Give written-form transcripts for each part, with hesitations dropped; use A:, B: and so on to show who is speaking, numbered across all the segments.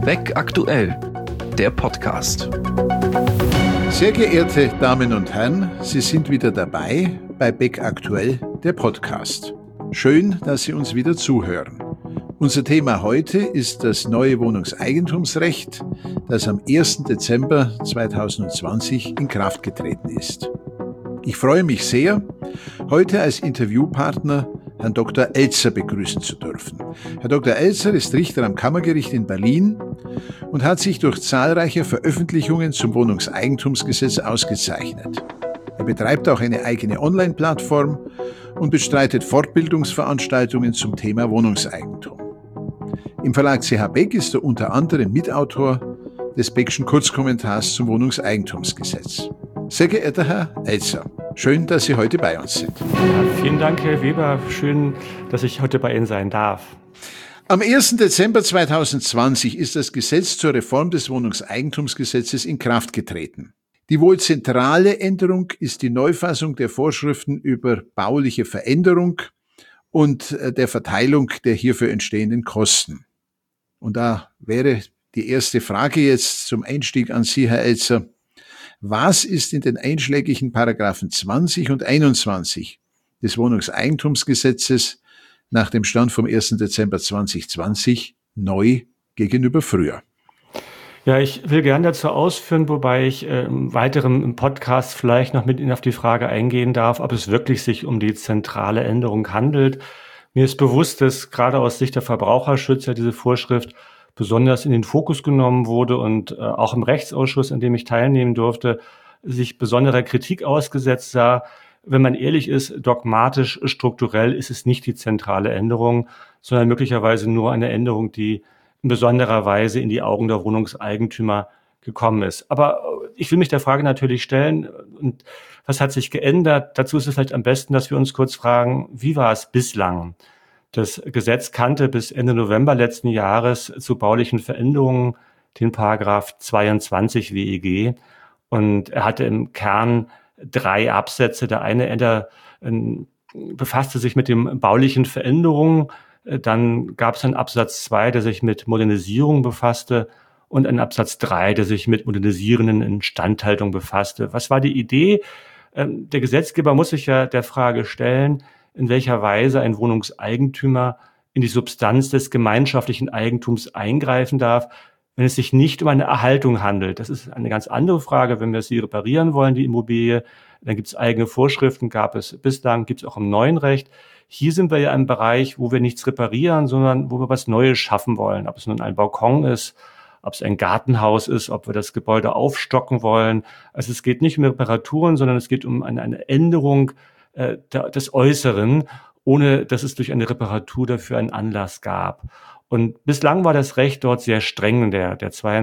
A: Beck aktuell, der Podcast.
B: Sehr geehrte Damen und Herren, Sie sind wieder dabei bei Beck aktuell, der Podcast. Schön, dass Sie uns wieder zuhören. Unser Thema heute ist das neue Wohnungseigentumsrecht, das am 1. Dezember 2020 in Kraft getreten ist. Ich freue mich sehr, heute als Interviewpartner Herrn Dr. Elzer begrüßen zu dürfen. Herr Dr. Elzer ist Richter am Kammergericht in Berlin und hat sich durch zahlreiche Veröffentlichungen zum Wohnungseigentumsgesetz ausgezeichnet. Er betreibt auch eine eigene Online-Plattform und bestreitet Fortbildungsveranstaltungen zum Thema Wohnungseigentum. Im Verlag CH Beck ist er unter anderem Mitautor des Beckschen Kurzkommentars zum Wohnungseigentumsgesetz. Sehr geehrter Herr Elzer, schön, dass Sie heute bei uns sind.
C: Ja, vielen Dank, Herr Weber. Schön, dass ich heute bei Ihnen sein darf.
B: Am 1. Dezember 2020 ist das Gesetz zur Reform des Wohnungseigentumsgesetzes in Kraft getreten. Die wohl zentrale Änderung ist die Neufassung der Vorschriften über bauliche Veränderung und der Verteilung der hierfür entstehenden Kosten. Und da wäre die erste Frage jetzt zum Einstieg an Sie, Herr Elzer. Was ist in den einschlägigen Paragraphen 20 und 21 des Wohnungseigentumsgesetzes nach dem Stand vom 1. Dezember 2020 neu gegenüber früher?
C: Ja, ich will gerne dazu ausführen, wobei ich im weiteren Podcast vielleicht noch mit Ihnen auf die Frage eingehen darf, ob es wirklich sich um die zentrale Änderung handelt. Mir ist bewusst, dass gerade aus Sicht der Verbraucherschützer diese Vorschrift besonders in den Fokus genommen wurde und auch im Rechtsausschuss, an dem ich teilnehmen durfte, sich besonderer Kritik ausgesetzt sah. Wenn man ehrlich ist, dogmatisch, strukturell ist es nicht die zentrale Änderung, sondern möglicherweise nur eine Änderung, die in besonderer Weise in die Augen der Wohnungseigentümer gekommen ist. Aber ich will mich der Frage natürlich stellen, und was hat sich geändert? Dazu ist es vielleicht am besten, dass wir uns kurz fragen, wie war es bislang? Das Gesetz kannte bis Ende November letzten Jahres zu baulichen Veränderungen den Paragraph 22 WEG und er hatte im Kern 3 Absätze. Der eine befasste sich mit den baulichen Veränderungen, dann gab es einen Absatz 2, der sich mit Modernisierung befasste und einen Absatz 3, der sich mit modernisierenden Instandhaltung befasste. Was war die Idee? Der Gesetzgeber muss sich ja der Frage stellen, in welcher Weise ein Wohnungseigentümer in die Substanz des gemeinschaftlichen Eigentums eingreifen darf, wenn es sich nicht um eine Erhaltung handelt. Das ist eine ganz andere Frage, wenn wir sie reparieren wollen, die Immobilie. Dann gibt es eigene Vorschriften, gab es bislang, gibt es auch im neuen Recht. Hier sind wir ja im Bereich, wo wir nichts reparieren, sondern wo wir was Neues schaffen wollen. Ob es nun ein Balkon ist, ob es ein Gartenhaus ist, ob wir das Gebäude aufstocken wollen. Also es geht nicht um Reparaturen, sondern es geht um eine Änderung des Äußeren, ohne dass es durch eine Reparatur dafür einen Anlass gab. Und bislang war das Recht dort sehr streng, der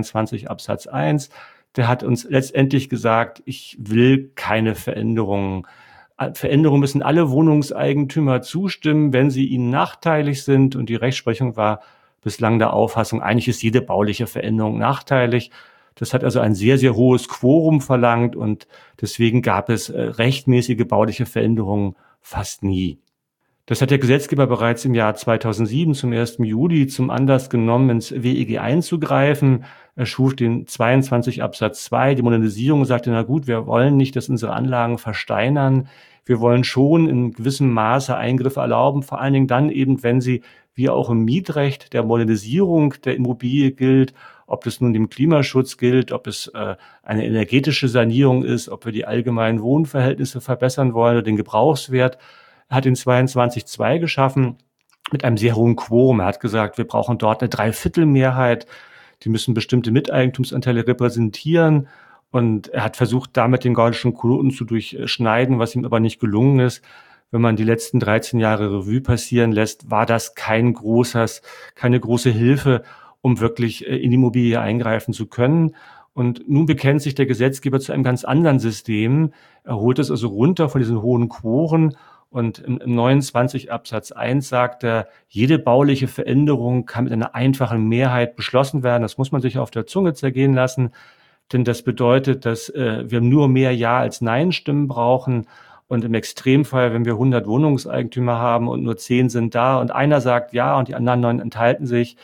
C: 22 Absatz 1. Der hat uns letztendlich gesagt, ich will keine Veränderungen. Veränderungen müssen alle Wohnungseigentümer zustimmen, wenn sie ihnen nachteilig sind. Und die Rechtsprechung war bislang der Auffassung, eigentlich ist jede bauliche Veränderung nachteilig. Das hat also ein sehr, sehr hohes Quorum verlangt und deswegen gab es rechtmäßige bauliche Veränderungen fast nie. Das hat der Gesetzgeber bereits im Jahr 2007 zum 1. Juli zum Anlass genommen, ins WEG einzugreifen. Er schuf den 22 Absatz 2, die Modernisierung, und sagte, na gut, wir wollen nicht, dass unsere Anlagen versteinern. Wir wollen schon in gewissem Maße Eingriffe erlauben, vor allen Dingen dann eben, wenn sie, wie auch im Mietrecht, der Modernisierung der Immobilie gilt, ob das nun dem Klimaschutz gilt, ob es eine energetische Sanierung ist, ob wir die allgemeinen Wohnverhältnisse verbessern wollen oder den Gebrauchswert. Er hat den 22.2 geschaffen mit einem sehr hohen Quorum. Er hat gesagt, wir brauchen dort eine Dreiviertelmehrheit. Die müssen bestimmte Miteigentumsanteile repräsentieren. Und er hat versucht, damit den gordischen Knoten zu durchschneiden, was ihm aber nicht gelungen ist. Wenn man die letzten 13 Jahre Revue passieren lässt, war das keine große Hilfe, um wirklich in die Immobilie eingreifen zu können. Und nun bekennt sich der Gesetzgeber zu einem ganz anderen System. Er holt es also runter von diesen hohen Quoren und im 29 Absatz 1 sagt er, jede bauliche Veränderung kann mit einer einfachen Mehrheit beschlossen werden. Das muss man sich auf der Zunge zergehen lassen, denn das bedeutet, dass wir nur mehr Ja als Nein-Stimmen brauchen. Und im Extremfall, wenn wir 100 Wohnungseigentümer haben und nur 10 sind da und einer sagt Ja und die anderen 9 enthalten sich,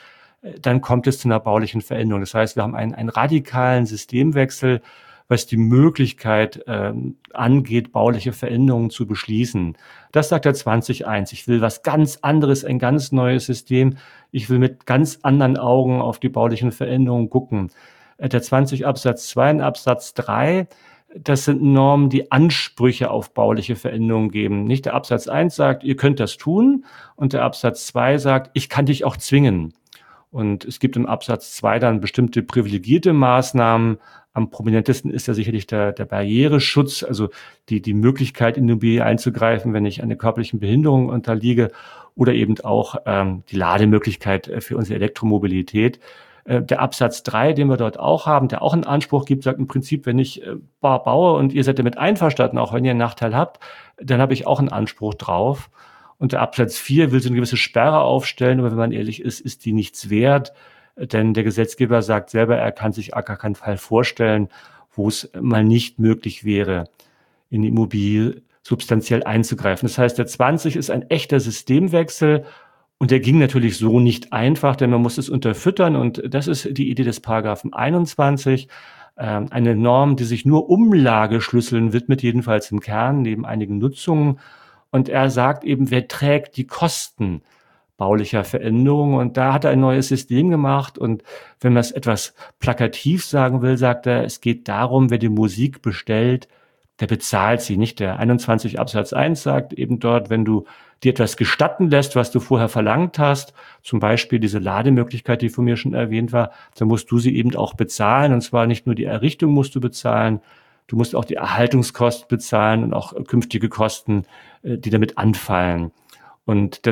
C: dann kommt es zu einer baulichen Veränderung. Das heißt, wir haben einen radikalen Systemwechsel, was die Möglichkeit angeht, bauliche Veränderungen zu beschließen. Das sagt der 20.1. Ich will was ganz anderes, ein ganz neues System. Ich will mit ganz anderen Augen auf die baulichen Veränderungen gucken. Der 20 Absatz 2 und Absatz 3, das sind Normen, die Ansprüche auf bauliche Veränderungen geben. Nicht der Absatz 1 sagt, ihr könnt das tun, und der Absatz 2 sagt, ich kann dich auch zwingen. Und es gibt im Absatz 2 dann bestimmte privilegierte Maßnahmen. Am prominentesten ist ja sicherlich der Barriereschutz, also die Möglichkeit, in die Immobilie einzugreifen, wenn ich einer körperlichen Behinderung unterliege, oder eben auch die Lademöglichkeit für unsere Elektromobilität. Der Absatz 3, den wir dort auch haben, der auch einen Anspruch gibt, sagt im Prinzip, wenn ich baue und ihr seid damit einverstanden, auch wenn ihr einen Nachteil habt, dann habe ich auch einen Anspruch drauf. Und der Absatz 4 will so eine gewisse Sperre aufstellen, aber wenn man ehrlich ist, ist die nichts wert. Denn der Gesetzgeber sagt selber, er kann sich gar keinen Fall vorstellen, wo es mal nicht möglich wäre, in die Immobilie substanziell einzugreifen. Das heißt, der 20 ist ein echter Systemwechsel, und der ging natürlich so nicht einfach, denn man muss es unterfüttern, und das ist die Idee des Paragraphen 21. Eine Norm, die sich nur Umlageschlüsseln widmet, jedenfalls im Kern, neben einigen Nutzungen. Und er sagt eben, wer trägt die Kosten baulicher Veränderungen? Und da hat er ein neues System gemacht. Und wenn man es etwas plakativ sagen will, sagt er, es geht darum, wer die Musik bestellt, der bezahlt sie. Nicht der 21 Absatz 1 sagt eben dort, wenn du dir etwas gestatten lässt, was du vorher verlangt hast, zum Beispiel diese Lademöglichkeit, die von mir schon erwähnt war, dann musst du sie eben auch bezahlen. Und zwar nicht nur die Errichtung musst du bezahlen, du musst auch die Erhaltungskosten bezahlen und auch künftige Kosten, die damit anfallen. Und der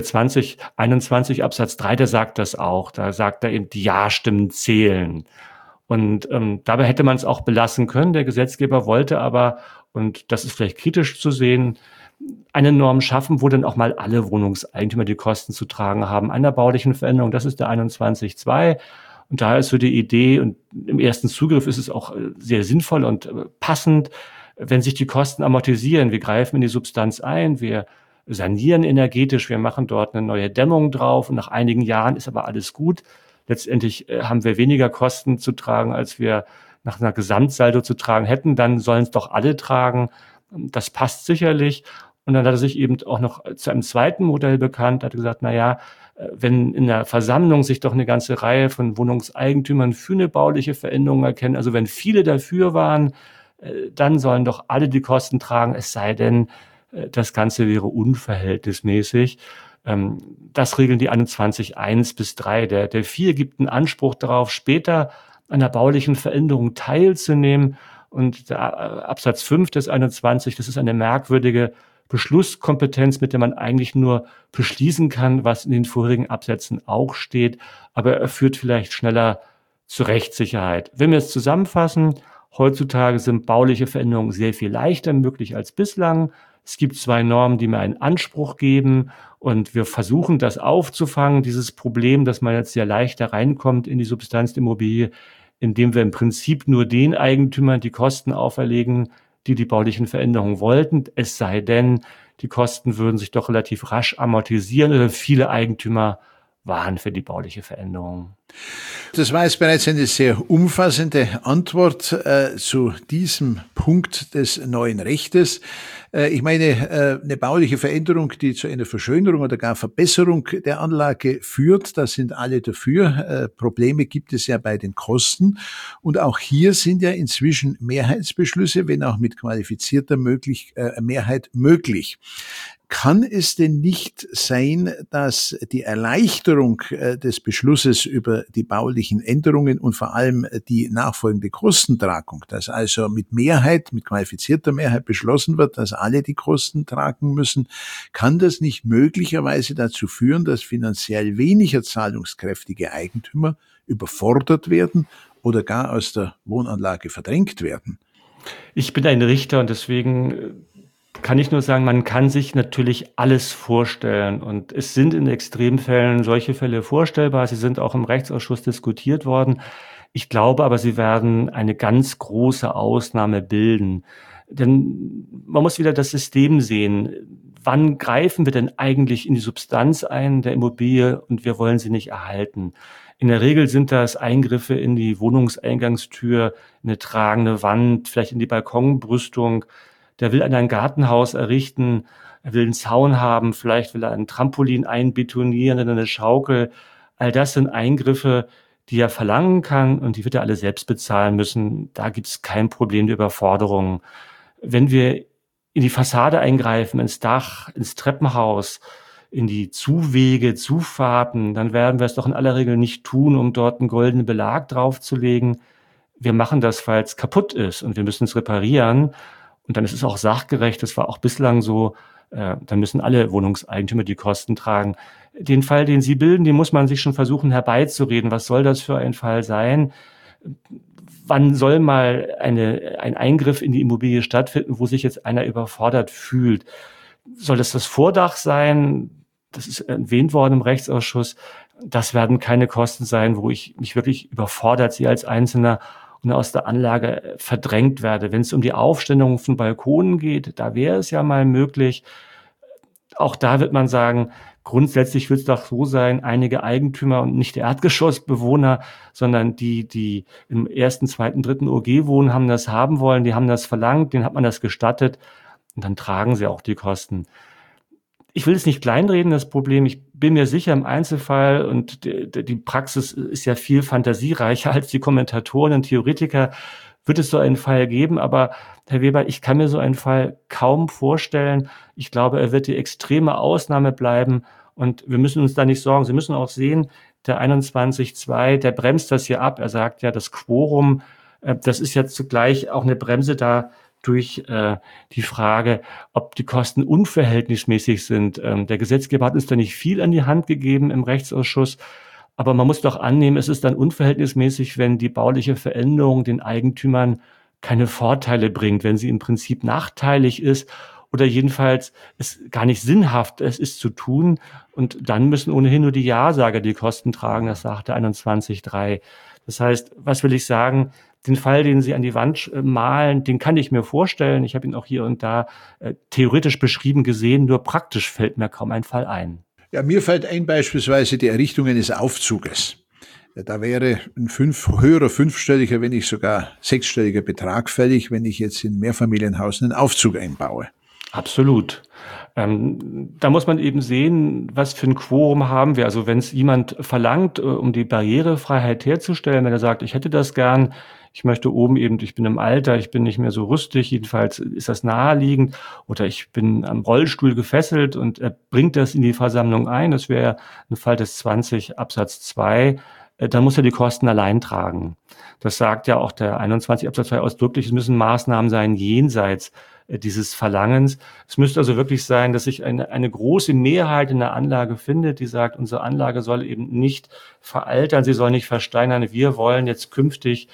C: 2021 Absatz 3, der sagt das auch. Da sagt er eben, die Ja-Stimmen zählen. Und dabei hätte man es auch belassen können. Der Gesetzgeber wollte aber, und das ist vielleicht kritisch zu sehen, eine Norm schaffen, wo dann auch mal alle Wohnungseigentümer die Kosten zu tragen haben einer baulichen Veränderung. Das ist der 21.2. Und da ist so die Idee, und im ersten Zugriff ist es auch sehr sinnvoll und passend, wenn sich die Kosten amortisieren. Wir greifen in die Substanz ein, wir sanieren energetisch, wir machen dort eine neue Dämmung drauf, und nach einigen Jahren ist aber alles gut. Letztendlich haben wir weniger Kosten zu tragen, als wir nach einer Gesamtsaldo zu tragen hätten. Dann sollen es doch alle tragen. Das passt sicherlich. Und dann hat er sich eben auch noch zu einem zweiten Modell bekannt, hat gesagt, wenn in der Versammlung sich doch eine ganze Reihe von Wohnungseigentümern für eine bauliche Veränderung erkennen, also wenn viele dafür waren, dann sollen doch alle die Kosten tragen, es sei denn, das Ganze wäre unverhältnismäßig. Das regeln die 21.1 bis 3. Der 4 gibt einen Anspruch darauf, später an der baulichen Veränderung teilzunehmen. Und der Absatz 5 des 21, das ist eine merkwürdige Beschlusskompetenz, mit der man eigentlich nur beschließen kann, was in den vorherigen Absätzen auch steht. Aber er führt vielleicht schneller zur Rechtssicherheit. Wenn wir es zusammenfassen, heutzutage sind bauliche Veränderungen sehr viel leichter möglich als bislang. Es gibt 2 Normen, die mir einen Anspruch geben, und wir versuchen das aufzufangen, dieses Problem, dass man jetzt sehr leicht da reinkommt in die Substanz der Immobilie, indem wir im Prinzip nur den Eigentümern die Kosten auferlegen, die die baulichen Veränderungen wollten. Es sei denn, die Kosten würden sich doch relativ rasch amortisieren, oder viele Eigentümer waren für die bauliche Veränderung.
B: Das war jetzt bereits eine sehr umfassende Antwort zu diesem Punkt des neuen Rechtes. Ich meine, eine bauliche Veränderung, die zu einer Verschönerung oder gar Verbesserung der Anlage führt, da sind alle dafür. Probleme gibt es ja bei den Kosten. Und auch hier sind ja inzwischen Mehrheitsbeschlüsse, wenn auch mit qualifizierter Mehrheit möglich. Kann es denn nicht sein, dass die Erleichterung des Beschlusses über die baulichen Änderungen und vor allem die nachfolgende Kostentragung, dass also mit qualifizierter Mehrheit beschlossen wird, dass alle die Kosten tragen müssen, kann das nicht möglicherweise dazu führen, dass finanziell weniger zahlungskräftige Eigentümer überfordert werden oder gar aus der Wohnanlage verdrängt werden?
C: Ich bin ein Richter, und deswegen kann ich nur sagen, man kann sich natürlich alles vorstellen, und es sind in Extremfällen solche Fälle vorstellbar. Sie sind auch im Rechtsausschuss diskutiert worden. Ich glaube aber, sie werden eine ganz große Ausnahme bilden. Denn man muss wieder das System sehen. Wann greifen wir denn eigentlich in die Substanz ein der Immobilie und wir wollen sie nicht erhalten? In der Regel sind das Eingriffe in die Wohnungseingangstür, eine tragende Wand, vielleicht in die Balkonbrüstung. Der will ein Gartenhaus errichten, er will einen Zaun haben, vielleicht will er ein Trampolin einbetonieren, dann eine Schaukel. All das sind Eingriffe, die er verlangen kann und die wird er alle selbst bezahlen müssen. Da gibt es kein Problem der Überforderung. Wenn wir in die Fassade eingreifen, ins Dach, ins Treppenhaus, in die Zuwege, Zufahrten, dann werden wir es doch in aller Regel nicht tun, um dort einen goldenen Belag draufzulegen. Wir machen das, weil es kaputt ist und wir müssen es reparieren. Und dann ist es auch sachgerecht, das war auch bislang so, dann müssen alle Wohnungseigentümer die Kosten tragen. Den Fall, den Sie bilden, den muss man sich schon versuchen herbeizureden. Was soll das für ein Fall sein? Wann soll mal ein Eingriff in die Immobilie stattfinden, wo sich jetzt einer überfordert fühlt? Soll das Vordach sein? Das ist erwähnt worden im Rechtsausschuss. Das werden keine Kosten sein, wo ich mich wirklich überfordert sehe als Einzelner und aus der Anlage verdrängt werde. Wenn es um die Aufstellung von Balkonen geht, da wäre es ja mal möglich. Auch da wird man sagen, grundsätzlich wird es doch so sein, einige Eigentümer und nicht der Erdgeschossbewohner, sondern die im ersten, zweiten, dritten OG wohnen, haben das haben wollen, die haben das verlangt, denen hat man das gestattet und dann tragen sie auch die Kosten. Ich will es nicht kleinreden, das Problem. Ich bin mir sicher, im Einzelfall, und die Praxis ist ja viel fantasiereicher als die Kommentatoren und Theoretiker, wird es so einen Fall geben. Aber Herr Weber, ich kann mir so einen Fall kaum vorstellen. Ich glaube, er wird die extreme Ausnahme bleiben. Und wir müssen uns da nicht sorgen. Sie müssen auch sehen, der 21.2, der bremst das hier ab. Er sagt ja, das Quorum, das ist jetzt zugleich auch eine Bremse da durch die Frage, ob die Kosten unverhältnismäßig sind. Der Gesetzgeber hat uns da nicht viel an die Hand gegeben im Rechtsausschuss, aber man muss doch annehmen, es ist dann unverhältnismäßig, wenn die bauliche Veränderung den Eigentümern keine Vorteile bringt, wenn sie im Prinzip nachteilig ist oder jedenfalls es gar nicht sinnhaft ist zu tun. Und dann müssen ohnehin nur die Ja-Sager die Kosten tragen, das sagt der 21.3. Das heißt, was will ich sagen? Den Fall, den Sie an die Wand malen, den kann ich mir vorstellen. Ich habe ihn auch hier und da theoretisch beschrieben gesehen, nur praktisch fällt mir kaum ein Fall ein.
B: Ja, mir fällt ein beispielsweise die Errichtung eines Aufzuges. Ja, da wäre ein höherer fünfstelliger, wenn nicht sogar sechsstelliger Betrag fällig, wenn ich jetzt in Mehrfamilienhaus einen Aufzug einbaue.
C: Absolut. Da muss man eben sehen, was für ein Quorum haben wir. Also wenn es jemand verlangt, um die Barrierefreiheit herzustellen, wenn er sagt, ich hätte das gern, ich möchte oben eben, ich bin im Alter, ich bin nicht mehr so rüstig, jedenfalls ist das naheliegend, oder ich bin am Rollstuhl gefesselt und er bringt das in die Versammlung ein, das wäre ein Fall des 20 Absatz 2, dann muss er die Kosten allein tragen. Das sagt ja auch der 21 Absatz 2 ausdrücklich, es müssen Maßnahmen sein jenseits dieses Verlangens. Es müsste also wirklich sein, dass sich eine große Mehrheit in der Anlage findet, die sagt, unsere Anlage soll eben nicht veraltern, sie soll nicht versteinern. Wir wollen jetzt künftig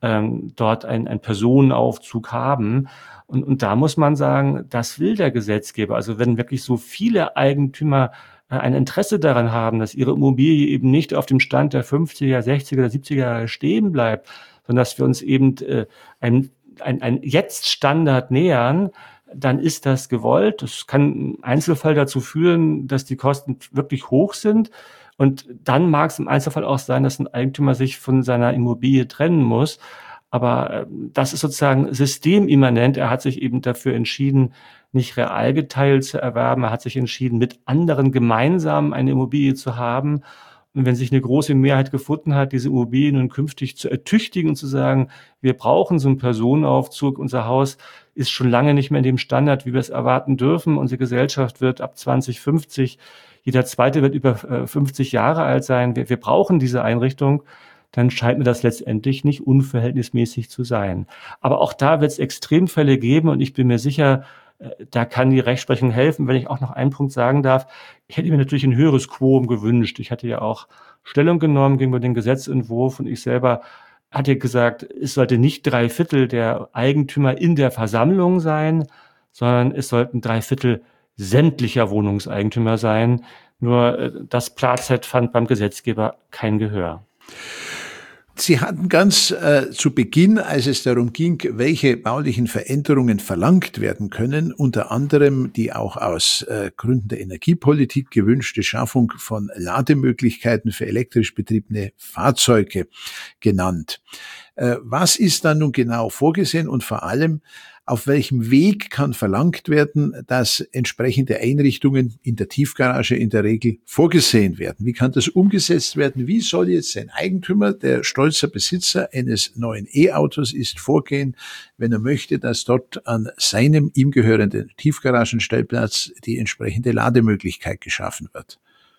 C: dort einen Personenaufzug haben. Und da muss man sagen, das will der Gesetzgeber. Also wenn wirklich so viele Eigentümer ein Interesse daran haben, dass ihre Immobilie eben nicht auf dem Stand der 50er, 60er oder 70er Jahre stehen bleibt, sondern dass wir uns eben ein Jetzt-Standard nähern, dann ist das gewollt. Das kann im Einzelfall dazu führen, dass die Kosten wirklich hoch sind. Und dann mag es im Einzelfall auch sein, dass ein Eigentümer sich von seiner Immobilie trennen muss. Aber das ist sozusagen systemimmanent. Er hat sich eben dafür entschieden, nicht real geteilt zu erwerben. Er hat sich entschieden, mit anderen gemeinsam eine Immobilie zu haben. Und wenn sich eine große Mehrheit gefunden hat, diese Immobilien nun künftig zu ertüchtigen und zu sagen, wir brauchen so einen Personenaufzug, unser Haus ist schon lange nicht mehr in dem Standard, wie wir es erwarten dürfen. Unsere Gesellschaft wird ab 2050, jeder Zweite wird über 50 Jahre alt sein. Wir brauchen diese Einrichtung. Dann scheint mir das letztendlich nicht unverhältnismäßig zu sein. Aber auch da wird es Extremfälle geben und ich bin mir sicher, da kann die Rechtsprechung helfen. Wenn ich auch noch einen Punkt sagen darf, ich hätte mir natürlich ein höheres Quorum gewünscht. Ich hatte ja auch Stellung genommen gegenüber dem Gesetzentwurf und ich selber hatte gesagt, es sollte nicht 3/4 der Eigentümer in der Versammlung sein, sondern es sollten 3/4 sämtlicher Wohnungseigentümer sein. Nur das Platzett fand beim Gesetzgeber kein Gehör.
B: Sie hatten ganz zu Beginn, als es darum ging, welche baulichen Veränderungen verlangt werden können, unter anderem die auch aus Gründen der Energiepolitik gewünschte Schaffung von Lademöglichkeiten für elektrisch betriebene Fahrzeuge genannt. Was ist da nun genau vorgesehen und vor allem, auf welchem Weg kann verlangt werden, dass entsprechende Einrichtungen in der Tiefgarage in der Regel vorgesehen werden? Wie kann das umgesetzt werden? Wie soll jetzt ein Eigentümer, der stolzer Besitzer eines neuen E-Autos ist, vorgehen, wenn er möchte, dass dort an seinem ihm gehörenden Tiefgaragenstellplatz die entsprechende Lademöglichkeit geschaffen wird?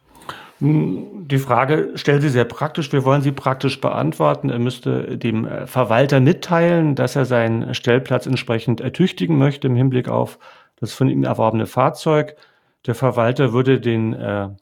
C: Die Frage stellt sie sehr praktisch. Wir wollen sie praktisch beantworten. Er müsste dem Verwalter mitteilen, dass er seinen Stellplatz entsprechend ertüchtigen möchte im Hinblick auf das von ihm erworbene Fahrzeug. Der Verwalter würde den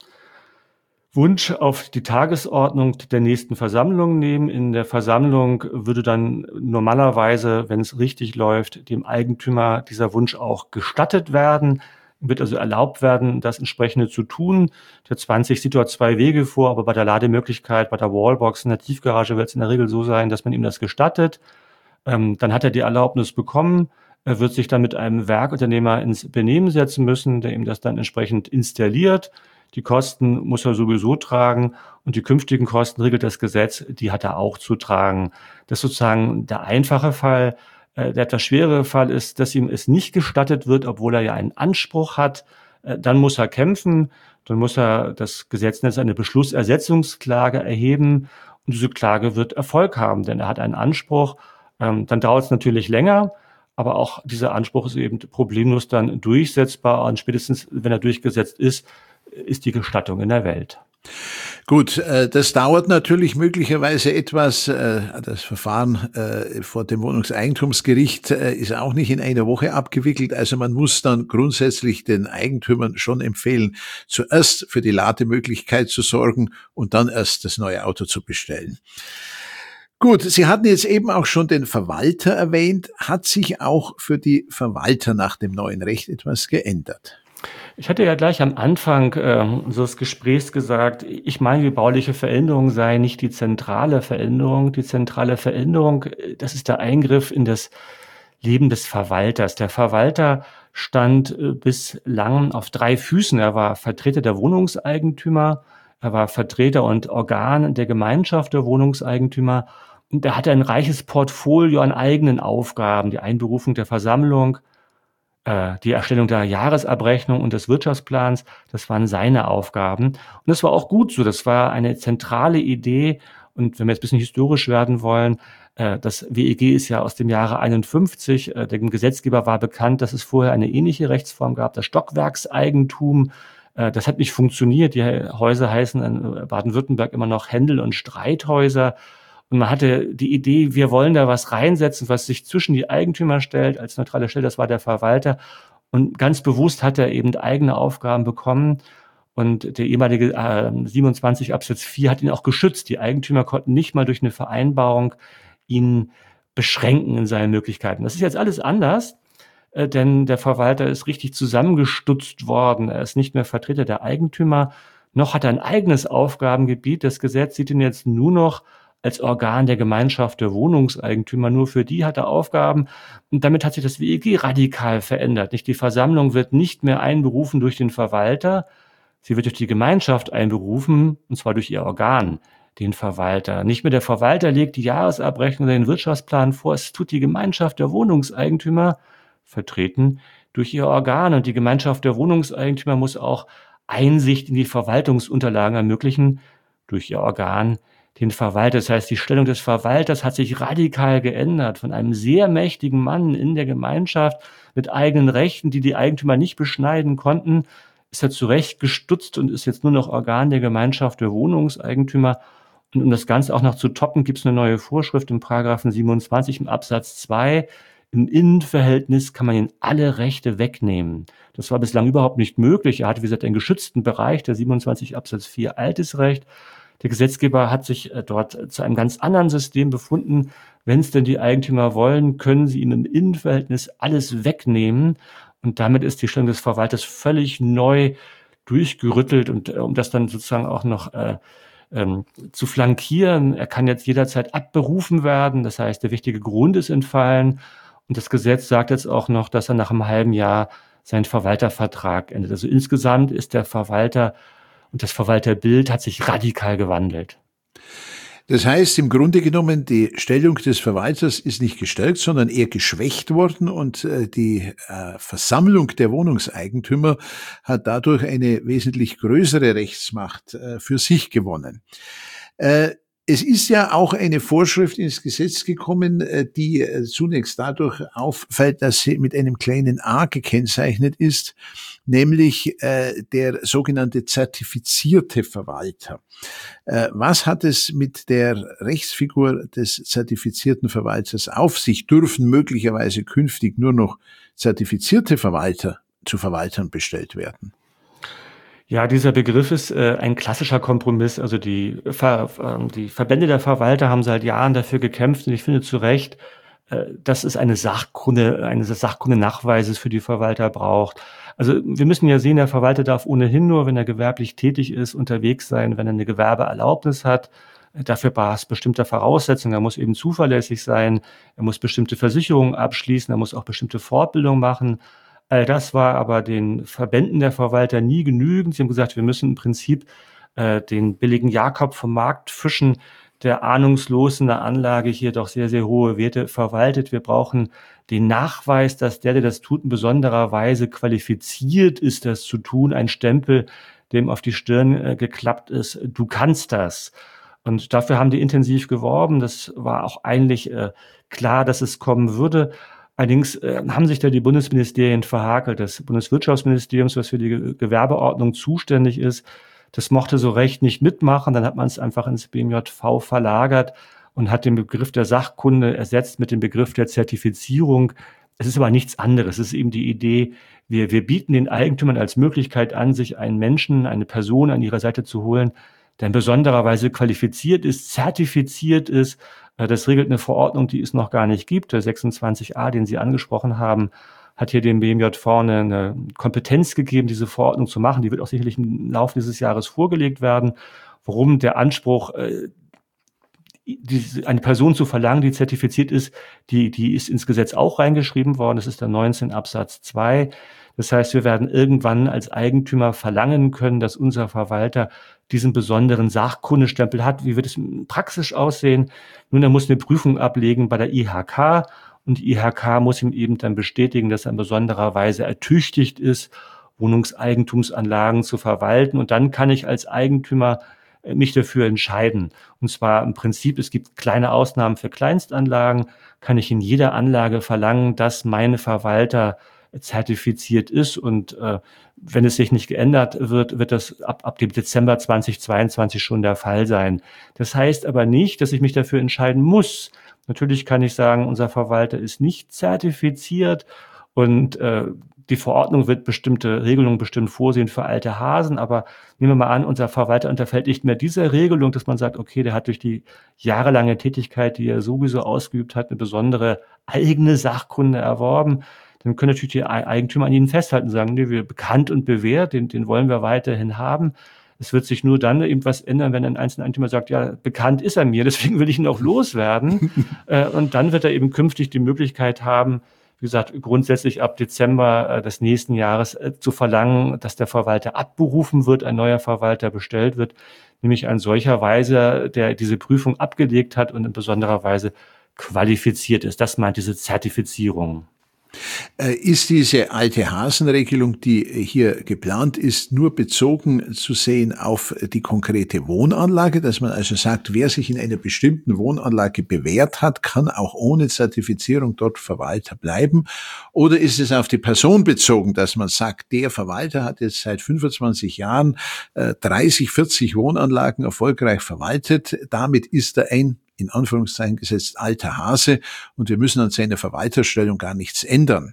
C: Wunsch auf die Tagesordnung der nächsten Versammlung nehmen. In der Versammlung würde dann normalerweise, wenn es richtig läuft, dem Eigentümer dieser Wunsch auch gestattet werden. Wird also erlaubt werden, das entsprechende zu tun. Der 20 sieht dort zwei Wege vor, aber bei der Lademöglichkeit, bei der Wallbox in der Tiefgarage wird es in der Regel so sein, dass man ihm das gestattet. Dann hat er die Erlaubnis bekommen. Er wird sich dann mit einem Werkunternehmer ins Benehmen setzen müssen, der ihm das dann entsprechend installiert. Die Kosten muss er sowieso tragen und die künftigen Kosten regelt das Gesetz, die hat er auch zu tragen. Das ist sozusagen der einfache Fall. Der etwas schwere Fall ist, dass ihm es nicht gestattet wird, obwohl er ja einen Anspruch hat. Dann muss er kämpfen, dann muss er, das Gesetz nennt es eine Beschlussersetzungsklage erheben und diese Klage wird Erfolg haben, denn er hat einen Anspruch. Dann dauert es natürlich länger, aber auch dieser Anspruch ist eben problemlos dann durchsetzbar und spätestens, wenn er durchgesetzt ist, ist die Gestattung in der Welt.
B: Gut, das dauert natürlich möglicherweise etwas. Das Verfahren vor dem Wohnungseigentumsgericht ist auch nicht in einer Woche abgewickelt. Also man muss dann grundsätzlich den Eigentümern schon empfehlen, zuerst für die Lademöglichkeit zu sorgen und dann erst das neue Auto zu bestellen. Gut, Sie hatten jetzt eben auch schon den Verwalter erwähnt. Hat sich auch für die Verwalter nach dem neuen Recht etwas geändert?
C: Ich hatte ja gleich am Anfang unseres Gesprächs gesagt, ich meine, die bauliche Veränderung sei nicht die zentrale Veränderung. Die zentrale Veränderung, das ist der Eingriff in das Leben des Verwalters. Der Verwalter stand bislang auf drei Füßen. Er war Vertreter der Wohnungseigentümer, er war Vertreter und Organ der Gemeinschaft der Wohnungseigentümer und er hatte ein reiches Portfolio an eigenen Aufgaben, die Einberufung der Versammlung, die Erstellung der Jahresabrechnung und des Wirtschaftsplans, das waren seine Aufgaben. Und das war auch gut so. Das war eine zentrale Idee. Und wenn wir jetzt ein bisschen historisch werden wollen, das WEG ist ja aus dem Jahre 51. Dem Gesetzgeber war bekannt, dass es vorher eine ähnliche Rechtsform gab, das Stockwerkseigentum. Das hat nicht funktioniert. Die Häuser heißen in Baden-Württemberg immer noch Händel- und Streithäuser. Und man hatte die Idee, wir wollen da was reinsetzen, was sich zwischen die Eigentümer stellt, als neutrale Stelle, das war der Verwalter. Und ganz bewusst hat er eben eigene Aufgaben bekommen. Und der ehemalige 27 Absatz 4 hat ihn auch geschützt. Die Eigentümer konnten nicht mal durch eine Vereinbarung ihn beschränken in seinen Möglichkeiten. Das ist jetzt alles anders, denn der Verwalter ist richtig zusammengestutzt worden. Er ist nicht mehr Vertreter der Eigentümer, noch hat er ein eigenes Aufgabengebiet. Das Gesetz sieht ihn jetzt nur noch als Organ der Gemeinschaft der Wohnungseigentümer. Nur für die hat er Aufgaben. Und damit hat sich das WEG radikal verändert. Nicht? Die Versammlung wird nicht mehr einberufen durch den Verwalter. Sie wird durch die Gemeinschaft einberufen, und zwar durch ihr Organ, den Verwalter. Nicht mehr der Verwalter legt die Jahresabrechnung oder den Wirtschaftsplan vor. Es tut die Gemeinschaft der Wohnungseigentümer, vertreten durch ihr Organ. Und die Gemeinschaft der Wohnungseigentümer muss auch Einsicht in die Verwaltungsunterlagen ermöglichen durch ihr Organ, den Verwalter. Das heißt, die Stellung des Verwalters hat sich radikal geändert von einem sehr mächtigen Mann in der Gemeinschaft mit eigenen Rechten, die die Eigentümer nicht beschneiden konnten, ist er zurechtgestutzt und ist jetzt nur noch Organ der Gemeinschaft der Wohnungseigentümer. Und um das Ganze auch noch zu toppen, gibt es eine neue Vorschrift im Paragraphen 27 im Absatz 2. Im Innenverhältnis kann man ihm alle Rechte wegnehmen. Das war bislang überhaupt nicht möglich. Er hatte, wie gesagt, einen geschützten Bereich, der 27 Absatz 4 altes Recht. Der Gesetzgeber hat sich dort zu einem ganz anderen System befunden. Wenn es denn die Eigentümer wollen, können sie ihm im Innenverhältnis alles wegnehmen. Und damit ist die Stellung des Verwalters völlig neu durchgerüttelt. Und um das dann sozusagen auch noch zu flankieren. Er kann jetzt jederzeit abberufen werden. Das heißt, der wichtige Grund ist entfallen. Und das Gesetz sagt jetzt auch noch, dass er nach einem halben Jahr sein Verwaltervertrag endet. Also insgesamt ist der Verwalter und das Verwalterbild hat sich radikal gewandelt.
B: Das heißt, im Grunde genommen, die Stellung des Verwalters ist nicht gestärkt, sondern eher geschwächt worden und die Versammlung der Wohnungseigentümer hat dadurch eine wesentlich größere Rechtsmacht für sich gewonnen. Es ist ja auch eine Vorschrift ins Gesetz gekommen, die zunächst dadurch auffällt, dass sie mit einem kleinen a gekennzeichnet ist, nämlich der sogenannte zertifizierte Verwalter. Was hat es mit der Rechtsfigur des zertifizierten Verwalters auf sich? Dürfen möglicherweise künftig nur noch zertifizierte Verwalter zu Verwaltern bestellt werden?
C: Ja, dieser Begriff ist ein klassischer Kompromiss. Also die Verbände der Verwalter haben seit Jahren dafür gekämpft und ich finde zu Recht, dass es eine Sachkunde, eines Sachkundenachweises für die Verwalter braucht. Also wir müssen ja sehen, der Verwalter darf ohnehin nur, wenn er gewerblich tätig ist, unterwegs sein, wenn er eine Gewerbeerlaubnis hat. Dafür bedarf es bestimmter Voraussetzungen. Er muss eben zuverlässig sein, er muss bestimmte Versicherungen abschließen, er muss auch bestimmte Fortbildung machen. All das war aber den Verbänden der Verwalter nie genügend. Sie haben gesagt, wir müssen im Prinzip den billigen Jakob vom Markt fischen, der ahnungslos in der Anlage hier doch sehr, sehr hohe Werte verwaltet. Wir brauchen den Nachweis, dass der das tut, in besonderer Weise qualifiziert ist, das zu tun. Ein Stempel, dem auf die Stirn geklappt ist, du kannst das. Und dafür haben die intensiv geworben. Das war auch eigentlich klar, dass es kommen würde. Allerdings haben sich da die Bundesministerien verhakelt. Das Bundeswirtschaftsministerium, was für die Gewerbeordnung zuständig ist, das mochte so recht nicht mitmachen. Dann hat man es einfach ins BMJV verlagert und hat den Begriff der Sachkunde ersetzt mit dem Begriff der Zertifizierung. Es ist aber nichts anderes. Es ist eben die Idee, wir bieten den Eigentümern als Möglichkeit an, sich einen Menschen, eine Person an ihrer Seite zu holen, der in besonderer Weise qualifiziert ist, zertifiziert ist. Das regelt eine Verordnung, die es noch gar nicht gibt. Der 26a, den Sie angesprochen haben, hat hier dem BMJV eine Kompetenz gegeben, diese Verordnung zu machen. Die wird auch sicherlich im Laufe dieses Jahres vorgelegt werden. Warum der Anspruch, eine Person zu verlangen, die zertifiziert ist, die ist ins Gesetz auch reingeschrieben worden. Das ist der 19 Absatz 2. Das heißt, wir werden irgendwann als Eigentümer verlangen können, dass unser Verwalter diesen besonderen Sachkundestempel hat. Wie wird es praktisch aussehen? Nun, er muss eine Prüfung ablegen bei der IHK und die IHK muss ihm eben dann bestätigen, dass er in besonderer Weise ertüchtigt ist, Wohnungseigentumsanlagen zu verwalten. Und dann kann ich als Eigentümer mich dafür entscheiden. Und zwar im Prinzip, es gibt kleine Ausnahmen für Kleinstanlagen, kann ich in jeder Anlage verlangen, dass meine Verwalter zertifiziert ist und wenn es sich nicht geändert wird, wird das ab dem Dezember 2022 schon der Fall sein. Das heißt aber nicht, dass ich mich dafür entscheiden muss. Natürlich kann ich sagen, unser Verwalter ist nicht zertifiziert und die Verordnung wird bestimmte Regelungen bestimmt vorsehen für alte Hasen, aber nehmen wir mal an, unser Verwalter unterfällt nicht mehr dieser Regelung, dass man sagt, okay, der hat durch die jahrelange Tätigkeit, die er sowieso ausgeübt hat, eine besondere eigene Sachkunde erworben. Dann können natürlich die Eigentümer an ihnen festhalten und sagen, nee, wir bekannt und bewährt, den wollen wir weiterhin haben. Es wird sich nur dann eben was ändern, wenn ein einzelner Eigentümer sagt, ja, bekannt ist er mir, deswegen will ich ihn auch loswerden. Und dann wird er eben künftig die Möglichkeit haben, wie gesagt, grundsätzlich ab Dezember des nächsten Jahres zu verlangen, dass der Verwalter abberufen wird, ein neuer Verwalter bestellt wird, nämlich ein solcher Weise, der diese Prüfung abgelegt hat und in besonderer Weise qualifiziert ist. Das meint diese Zertifizierung.
B: Ist diese alte Hasenregelung, die hier geplant ist, nur bezogen zu sehen auf die konkrete Wohnanlage, dass man also sagt, wer sich in einer bestimmten Wohnanlage bewährt hat, kann auch ohne Zertifizierung dort Verwalter bleiben? Oder ist es auf die Person bezogen, dass man sagt, der Verwalter hat jetzt seit 25 Jahren 30, 40 Wohnanlagen erfolgreich verwaltet, damit ist er ein in Anführungszeichen gesetzt alter Hase und wir müssen an seiner Verwalterstellung gar nichts ändern?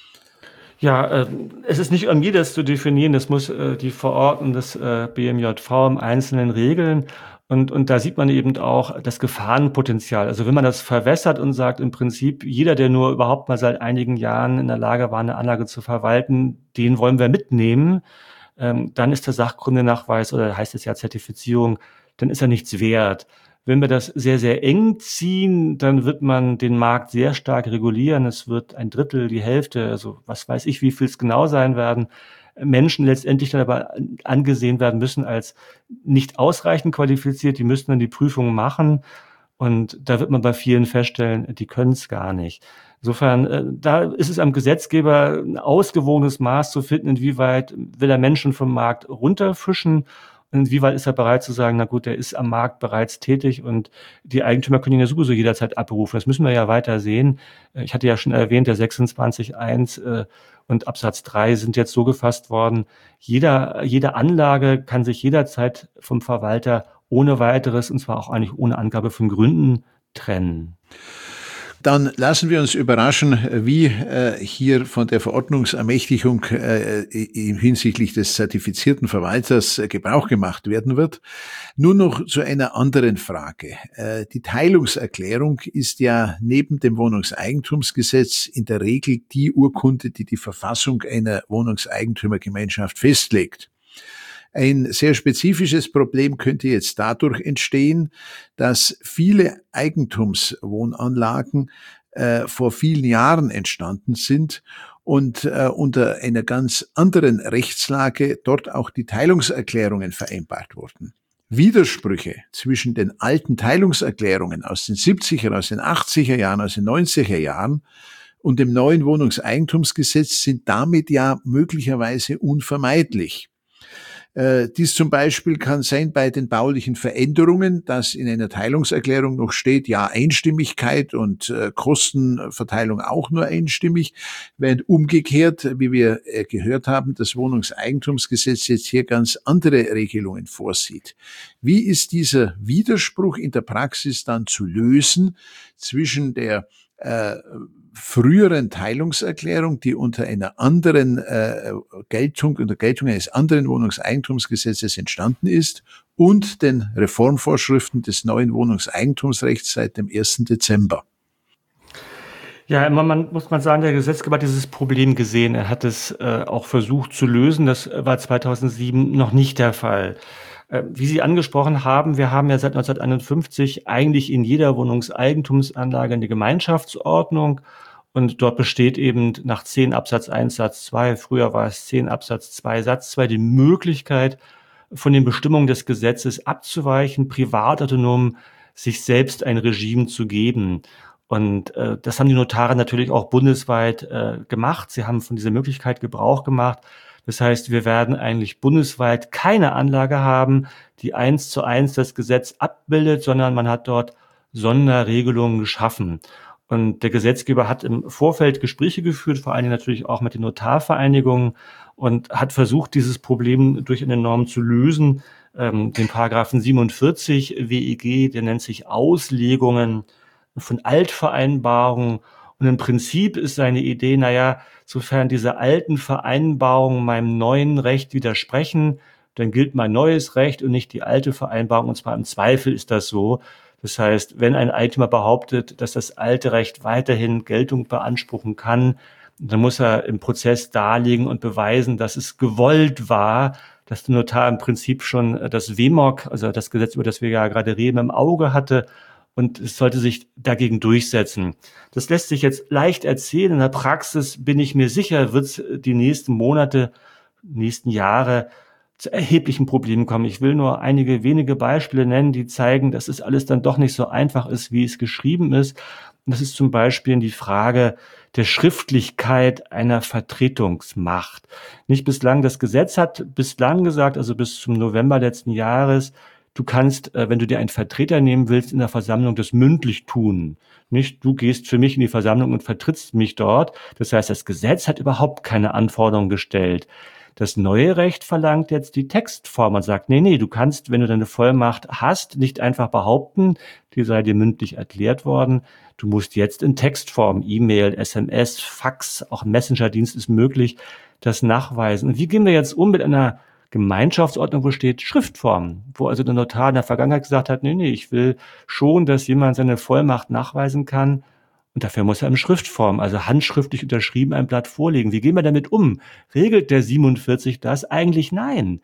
C: Ja, es ist nicht an mir, das zu definieren. Das muss die Verordnung des BMJV im Einzelnen regeln. Und da sieht man eben auch das Gefahrenpotenzial. Also wenn man das verwässert und sagt, im Prinzip jeder, der nur überhaupt mal seit einigen Jahren in der Lage war, eine Anlage zu verwalten, den wollen wir mitnehmen, dann ist der Sachkundenachweis oder heißt es ja Zertifizierung dann ist er nichts wert. Wenn wir das sehr, sehr eng ziehen, dann wird man den Markt sehr stark regulieren. Es wird ein Drittel, die Hälfte, also was weiß ich, wie viel es genau sein werden, Menschen letztendlich dann aber angesehen werden müssen als nicht ausreichend qualifiziert. Die müssen dann die Prüfungen machen. Und da wird man bei vielen feststellen, die können es gar nicht. Insofern, da ist es am Gesetzgeber ein ausgewogenes Maß zu finden, inwieweit will er Menschen vom Markt runterfischen und inwieweit ist er bereit zu sagen, na gut, der ist am Markt bereits tätig und die Eigentümer können ihn ja sowieso jederzeit abberufen. Das müssen wir ja weiter sehen. Ich hatte ja schon erwähnt, der 26.1 und Absatz 3 sind jetzt so gefasst worden. Jede Anlage kann sich jederzeit vom Verwalter ohne weiteres, und zwar auch eigentlich ohne Angabe von Gründen, trennen.
B: Dann lassen wir uns überraschen, wie hier von der Verordnungsermächtigung hinsichtlich des zertifizierten Verwalters Gebrauch gemacht werden wird. Nur noch zu einer anderen Frage. Die Teilungserklärung ist ja neben dem Wohnungseigentumsgesetz in der Regel die Urkunde, die die Verfassung einer Wohnungseigentümergemeinschaft festlegt. Ein sehr spezifisches Problem könnte jetzt dadurch entstehen, dass viele Eigentumswohnanlagen vor vielen Jahren entstanden sind und unter einer ganz anderen Rechtslage dort auch die Teilungserklärungen vereinbart wurden. Widersprüche zwischen den alten Teilungserklärungen aus den 70er, aus den 80er Jahren, aus den 90er Jahren und dem neuen Wohnungseigentumsgesetz sind damit ja möglicherweise unvermeidlich. Dies zum Beispiel kann sein bei den baulichen Veränderungen, dass in einer Teilungserklärung noch steht, ja, Einstimmigkeit und Kostenverteilung auch nur einstimmig, während umgekehrt, wie wir gehört haben, das Wohnungseigentumsgesetz jetzt hier ganz andere Regelungen vorsieht. Wie ist dieser Widerspruch in der Praxis dann zu lösen zwischen der früheren Teilungserklärung, die unter einer anderen unter Geltung eines anderen Wohnungseigentumsgesetzes entstanden ist, und den Reformvorschriften des neuen Wohnungseigentumsrechts seit dem 1. Dezember?
C: Ja, immer muss man sagen, der Gesetzgeber hat dieses Problem gesehen. Er hat es auch versucht zu lösen. Das war 2007 noch nicht der Fall. Wie Sie angesprochen haben, wir haben ja seit 1951 eigentlich in jeder Wohnungseigentumsanlage eine Gemeinschaftsordnung und dort besteht eben nach 10 Absatz 1 Satz 2, früher war es 10 Absatz 2 Satz 2, die Möglichkeit, von den Bestimmungen des Gesetzes abzuweichen, privatautonom sich selbst ein Regime zu geben. Und das haben die Notare natürlich auch bundesweit gemacht. Sie haben von dieser Möglichkeit Gebrauch gemacht. Das heißt, wir werden eigentlich bundesweit keine Anlage haben, die 1:1 das Gesetz abbildet, sondern man hat dort Sonderregelungen geschaffen. Und der Gesetzgeber hat im Vorfeld Gespräche geführt, vor allen Dingen natürlich auch mit den Notarvereinigungen und hat versucht, dieses Problem durch eine Norm zu lösen. Den Paragraphen 47 WEG, der nennt sich Auslegungen von Altvereinbarungen. Und im Prinzip ist seine Idee, naja, sofern diese alten Vereinbarungen meinem neuen Recht widersprechen, dann gilt mein neues Recht und nicht die alte Vereinbarung. Und zwar im Zweifel ist das so. Das heißt, wenn ein Eigentümer behauptet, dass das alte Recht weiterhin Geltung beanspruchen kann, dann muss er im Prozess darlegen und beweisen, dass es gewollt war, dass der Notar im Prinzip schon das WMOG, also das Gesetz, über das wir ja gerade reden, im Auge hatte. Und es sollte sich dagegen durchsetzen. Das lässt sich jetzt leicht erzählen. In der Praxis bin ich mir sicher, wird es die nächsten Monate, nächsten Jahre zu erheblichen Problemen kommen. Ich will nur einige wenige Beispiele nennen, die zeigen, dass es alles dann doch nicht so einfach ist, wie es geschrieben ist. Und das ist zum Beispiel die Frage der Schriftlichkeit einer Vertretungsmacht. Nicht bislang, das Gesetz hat bislang gesagt, also bis zum November letzten Jahres, du kannst, wenn du dir einen Vertreter nehmen willst, in der Versammlung das mündlich tun. Nicht, du gehst für mich in die Versammlung und vertrittst mich dort. Das heißt, das Gesetz hat überhaupt keine Anforderungen gestellt. Das neue Recht verlangt jetzt die Textform und sagt, nee, du kannst, wenn du deine Vollmacht hast, nicht einfach behaupten, die sei dir mündlich erklärt worden. Du musst jetzt in Textform, E-Mail, SMS, Fax, auch ein Messenger-Dienst ist möglich, das nachweisen. Und wie gehen wir jetzt um mit einer Gemeinschaftsordnung, wo steht Schriftform, wo also der Notar in der Vergangenheit gesagt hat, nee, ich will schon, dass jemand seine Vollmacht nachweisen kann und dafür muss er in Schriftform, also handschriftlich unterschrieben, ein Blatt vorlegen. Wie gehen wir damit um? Regelt der 47 das? Eigentlich nein.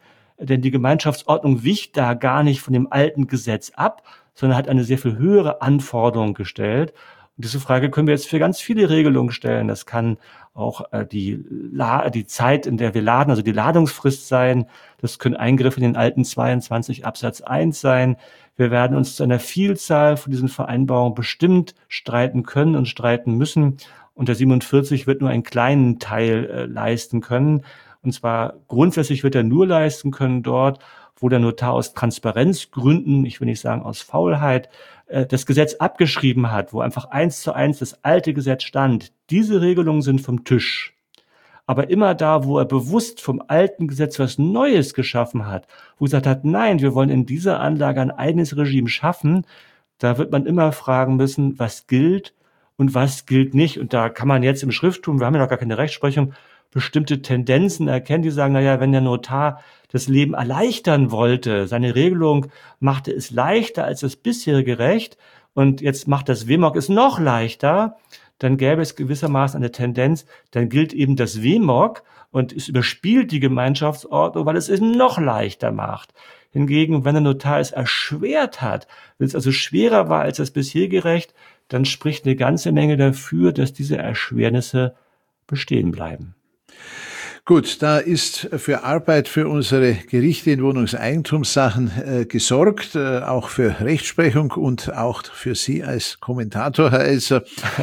C: denn die Gemeinschaftsordnung wicht da gar nicht von dem alten Gesetz ab, sondern hat eine sehr viel höhere Anforderung gestellt. Und diese Frage können wir jetzt für ganz viele Regelungen stellen. Das kann auch die Zeit, in der wir laden, also die Ladungsfrist sein. Das können Eingriffe in den alten 22 Absatz 1 sein. Wir werden uns zu einer Vielzahl von diesen Vereinbarungen bestimmt streiten können und streiten müssen. Und der 47 wird nur einen kleinen Teil leisten können. Und zwar grundsätzlich wird er nur leisten können dort, wo der Notar aus Transparenzgründen, ich will nicht sagen aus Faulheit, das Gesetz abgeschrieben hat, wo einfach 1:1 das alte Gesetz stand. Diese Regelungen sind vom Tisch. Aber immer da, wo er bewusst vom alten Gesetz was Neues geschaffen hat, wo er gesagt hat, nein, wir wollen in dieser Anlage ein eigenes Regime schaffen, da wird man immer fragen müssen, was gilt und was gilt nicht. Und da kann man jetzt im Schrifttum, wir haben ja noch gar keine Rechtsprechung, bestimmte Tendenzen erkennen, die sagen, naja, wenn der Notar das Leben erleichtern wollte, seine Regelung machte es leichter als das bisherige Recht und jetzt macht das WMOG es noch leichter, dann gäbe es gewissermaßen eine Tendenz, dann gilt eben das WMOG und es überspielt die Gemeinschaftsordnung, weil es es noch leichter macht. Hingegen, wenn der Notar es erschwert hat, wenn es also schwerer war als das bisherige Recht, dann spricht eine ganze Menge dafür, dass diese Erschwernisse bestehen bleiben.
B: Gut, da ist für Arbeit für unsere Gerichte in Wohnungseigentumssachen gesorgt, auch für Rechtsprechung und auch für Sie als Kommentator, Herr Elser.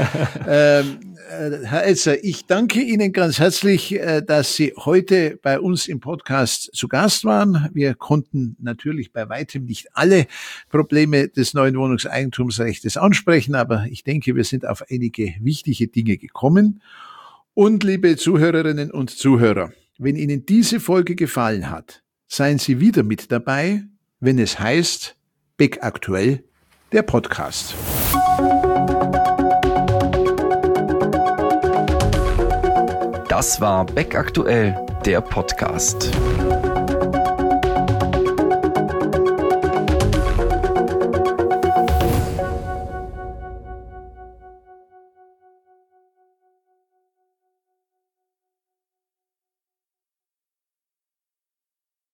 B: Herr Elser, ich danke Ihnen ganz herzlich, dass Sie heute bei uns im Podcast zu Gast waren. Wir konnten natürlich bei weitem nicht alle Probleme des neuen Wohnungseigentumsrechts ansprechen, aber ich denke, wir sind auf einige wichtige Dinge gekommen. Und liebe Zuhörerinnen und Zuhörer, wenn Ihnen diese Folge gefallen hat, seien Sie wieder mit dabei, wenn es heißt BEC Aktuell, der Podcast.
A: Das war BEC Aktuell, der Podcast.